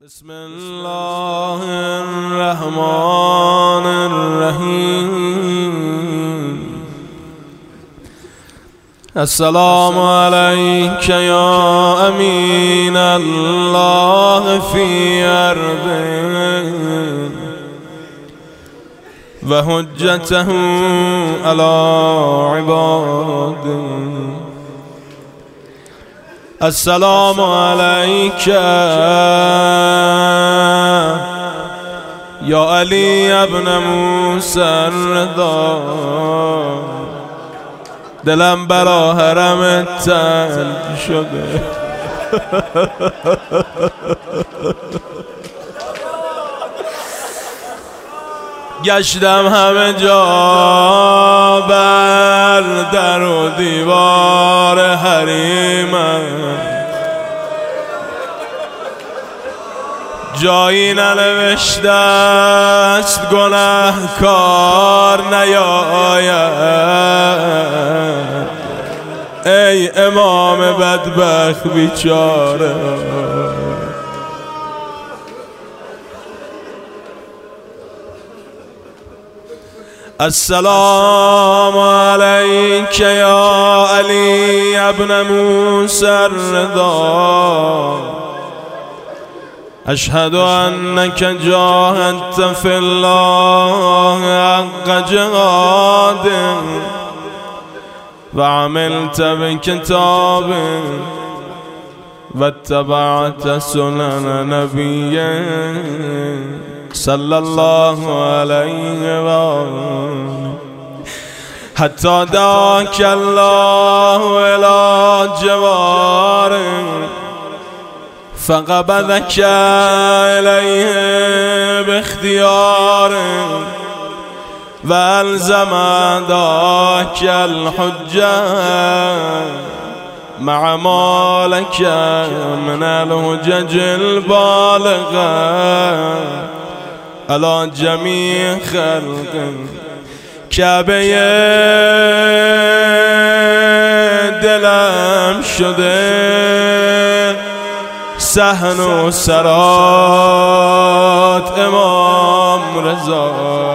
بسم الله الرحمن الرحیم. السلام علیک یا امین الله فی ارضه و حجته علی عباده. السلام علیک یا علی ابن موسی الرضا. دلم برا حرم تنگ شده. گشتم همه جا بر در و دیوار حریمم، جایی ننوشته است گناهکار نیاید. ای امام بدبخت بیچاره، السلام علیک یا علی ابن موسی الرضا. اشهد انک جاهدت فی الله حق جهاده و عملت بکتابه و اتبعت سنن نبیه صلی الله علیه و آله حتی دعاک الله الی جواره فقبضک الیه باختیاره و الزم داک الحجه مع ما لک من الحجج البالغه علی جمیع خلق. کعبه دلم شده صحن و سرات امام رضا.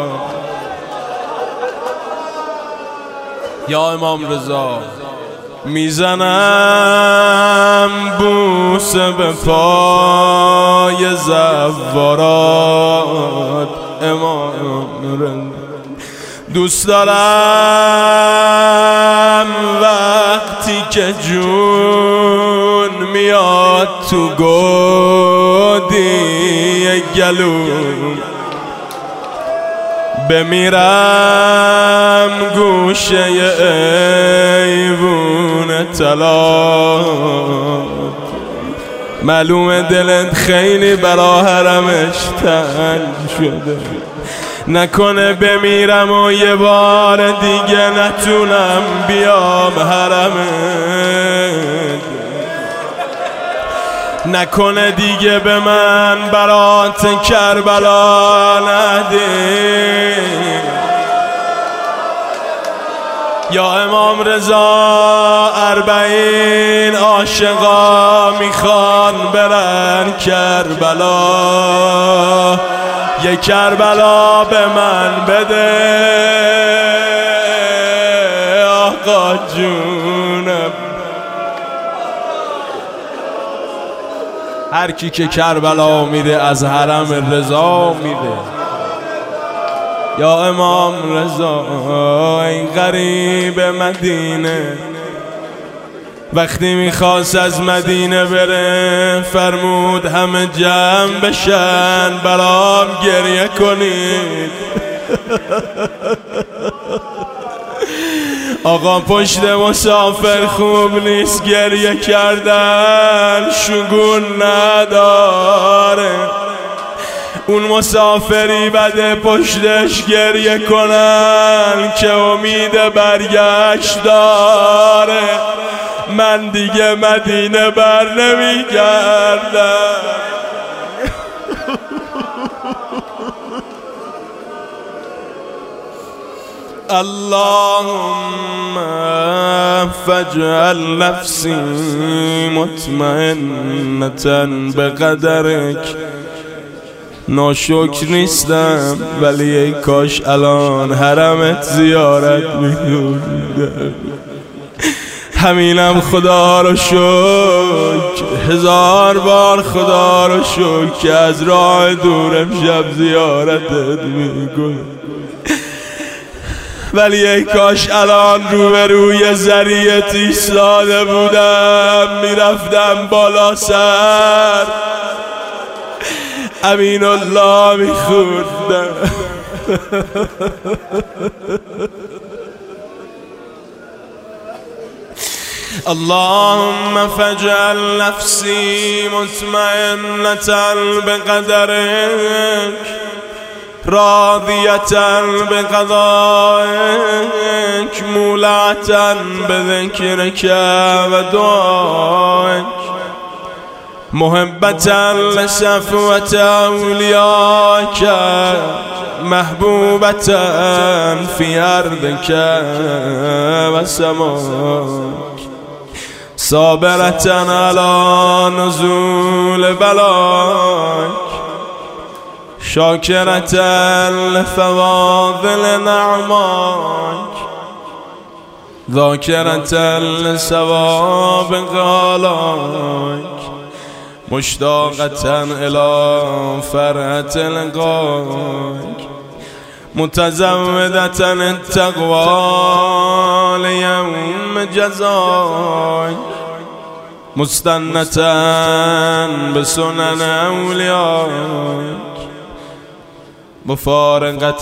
یا امام رضا، میزنم بوس به پای زوارات امام رضا. دوست دارم وقتی که جون میاد تو گودی گلوم، بمیرم گوشه ایوون طلا. معلومه دلت خیلی برا حرمش تنگ شده، نکنه بمیرم و یه بار دیگه نتونم بیام حرمت، نکنه دیگه به من برات کربلا نده. یا امام رضا، 40 عاشقا میخوان برن کربلا، یه کربلا به من بده آقا جونم. هر کی که کربلا میره از حرم رضا میره. یا امام رضا، ای غریب مدینه، وقتی میخواست از مدینه بره فرمود همه جمع بشن برام گریه کنید. آقا پشت مسافر خوب نیست، گریه کردن شگون نداره. اون مسافری بده پشتش گریه کنن که امید برگشت داره. من دیگه مدینه بر نمیگردم. اللهم فاجعل نفسی مطمئنة بقدرک. ناشکر نیستم ولی ای کاش الان حرمت زیارت می‌کردم. همینم خدا رو شکر، هزار بار خدا رو شکر که از راه دور امشب زیارتت میکنم. ولی ای کاش الان روبروی ذریعت ایستاده بودم، میرفتم بالا سر امین الله میخوردم. اللهم فاجعل نفسی مطمئنة بقدرک راضیة بقضائک مولعة بذکرک و دعایک محبة لصفوة اولیائک محبوبة فی ارضک و سماک صابرة على نزول بلاک شاکرة لفواضل نعماک ذاکرة لثواب غالاک مشتاقة الى فرحة لقاک متزودة التقوى لیوم جزاک مستنة بسنن اولیائک مفارقة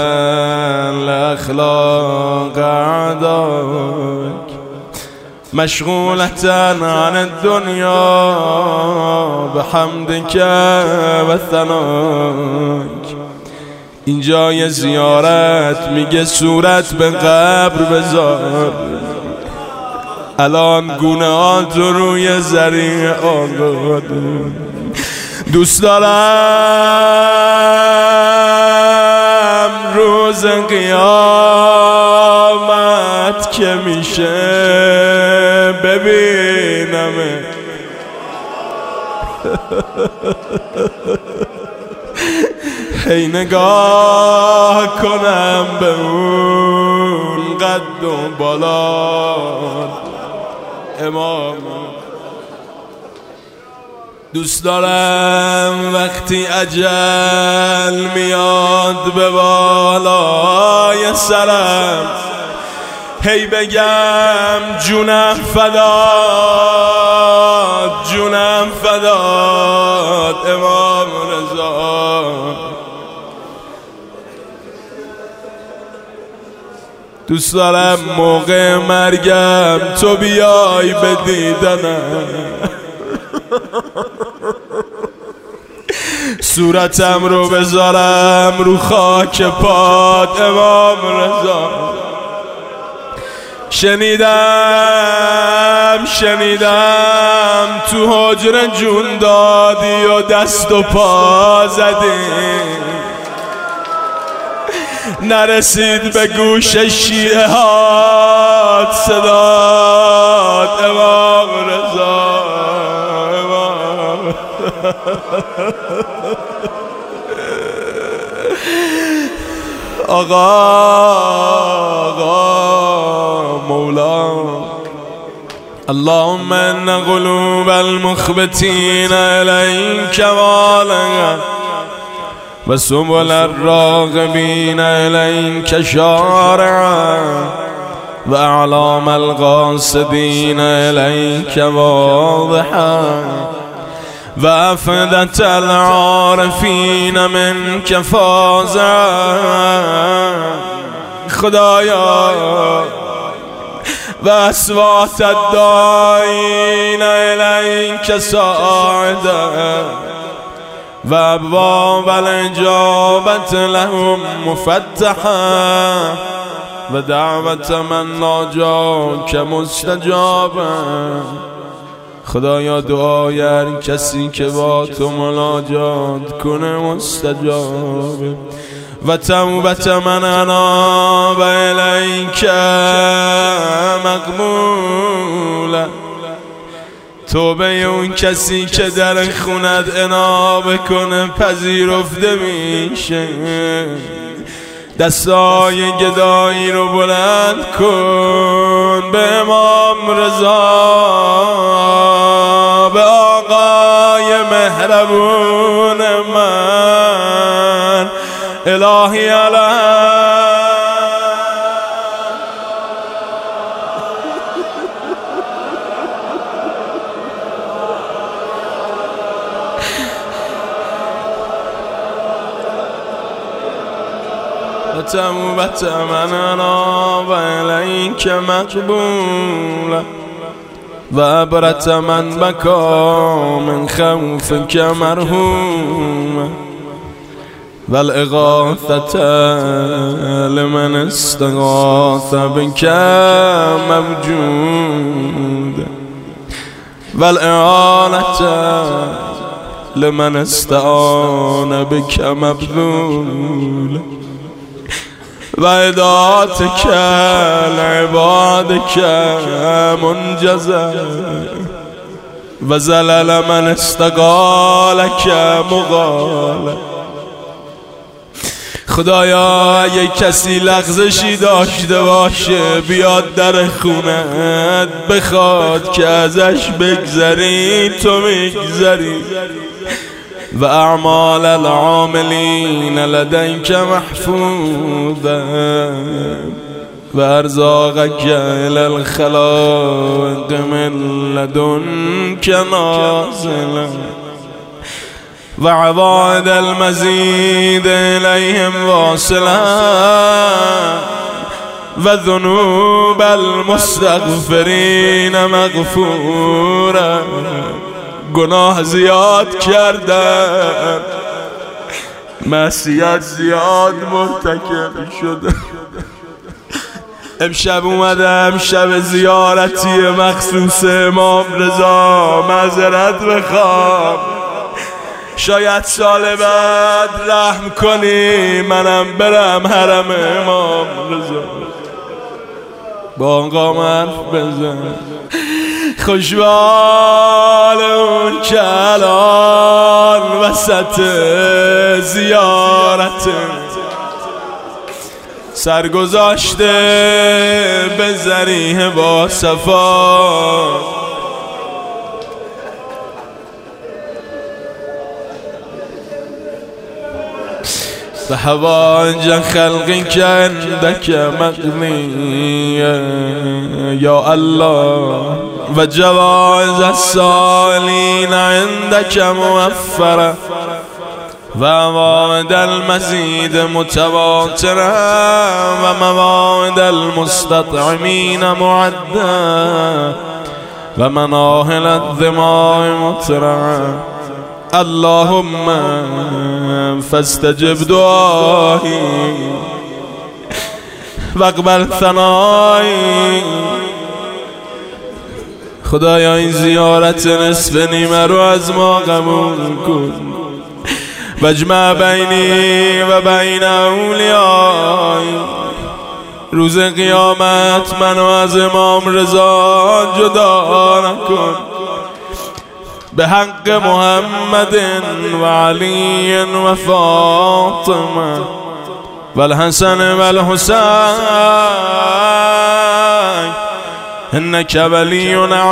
لأخلاق أعدائك مشغولة عن الدنيا بحمدك و ثنائك. اینجای زیارت میگه صورت به قبر بذار، الان گناهاتو روی ذریع آقا دوست دارم روز قیامت که میشه ببینم هی نگاه کنم به اون قد و بالا امام. دوست دارم وقتی اجل میاد به بالای سرم هی بگم جونم فدات، جونم فدات امام رضا. دوست دارم موقع مرگم تو بیای به دیدنم، صورتم رو بذارم رو خاک پات امام رضا. شنیدم تو حجره جون دادی و دست و پا زدی، نرسید به گوش شیعه هات صدات امام رضا. آقا مولا اللهم ان قلوب المخبتين اليك والغت و سبل الراغبين اليك شارعا و اعلام القاصدين اليك واضحا و افئدة العارفین منک فازعا. خدایا و اصوات الداعین الیک صاعدا و ابواب الاجابة لهم مفتحا و دعوت من ناجاک مستجابا. خدایا دعای هر کسی که با تو مناجات کنه مستجابه. و توبت من اناب الیک مقبوله. توبه اون کسی که در خونت انابه کنه پذیرفته میشه. دستای گدایی رو بلند کن به امام رضا، به آقای مهربون من. الهی توبت من اناب الیک مقبوله و عبرت من بکا من خوفک مرحومه و الاغاثة لمن استغاث بک موجوده و الاعانة لمن استعان بک مبذوله و اداتک لعبادک منجزه و زلل من استقالک مقاله. خدایا اگه کسی لغزشی داشته باشه بیاد در خونت بخواد که ازش بگذری، تو میگذری. و اعمال العاملین لدیک محفوظه و ارزاقک الی الخلائق من لدنک نازله و عوائد المزید الیهم واصله و ذنوب المستغفرین مغفوره. گناه زیاد کردم، معصیت زیاد مرتکب شدم. امشب اومدم شب زیارتی مخصوص امام رضا معذرت بخوام. شاید سال بعد رحم کنی منم برم حرم امام رضا با آقام حرف بزن. خوشبال اون کلان وسط زیارت سرگذاشته به ذریح با صفا. فحوائج خلقك عندك مقضية يا الله و جوائز السائلين عندك موفرة و موعد المزيد متواترة و موعد المستطعمين معدة و مناهل الدماء مترعة. اللهم فاستجب دعائي واقبل ثنائي. خدایا این زیارت نصف نیمه رو از ما قبول کن و اجمع بینی و بین اولیای. روز قیامت منو از امام رضا جدا نکن به حق محمد و علی و فاطمه و الحسن و الحسین. انک ولی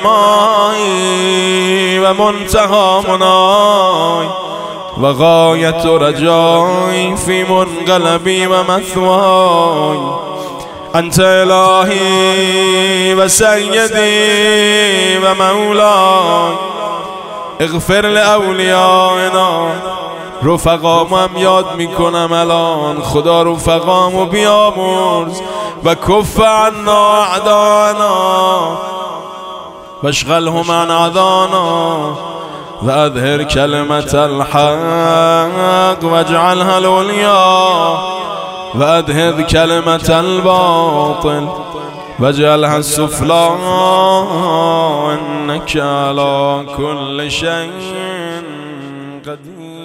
نعمای و منتهی منای و غایت رجای فی منقلبی و مثوای. انت الهی و سیدی و مولای. اغفر لاولیائنا. رفقامو هم یاد میکنم الان. خدا رفقامو بیامرز و کف عنا اعدانا و اشغلهم عن اعدانا و اظهر کلمت الحق و اجعلها العلیا و اذهب کلمت الباطل و اجعلها السفلی. انک علی کل شیء قدیر.